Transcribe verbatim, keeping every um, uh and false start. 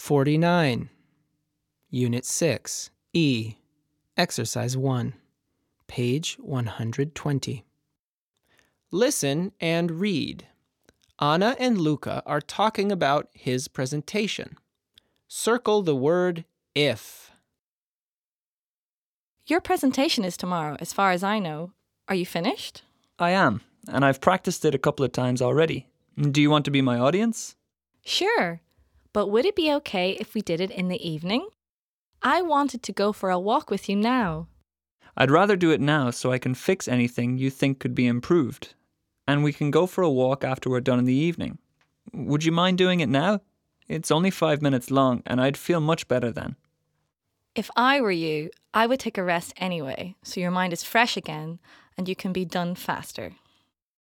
forty-nine. Unit six, E, Exercise one, page one hundred twenty. Listen and read. Anna and Luca are talking about his presentation. Circle the word if. Your presentation is tomorrow, as far as I know. Are you finished? I am, and I've practiced it a couple of times already. Do you want to be my audience? Sure, but would it be okay if we did it in the evening? I wanted to go for a walk with you now. I'd rather do it now so I can fix anything you think could be improved. And we can go for a walk after we're done in the evening. Would you mind doing it now? It's only five minutes long, and I'd feel much better then. If I were you, I would take a rest anyway, so your mind is fresh again and you can be done faster.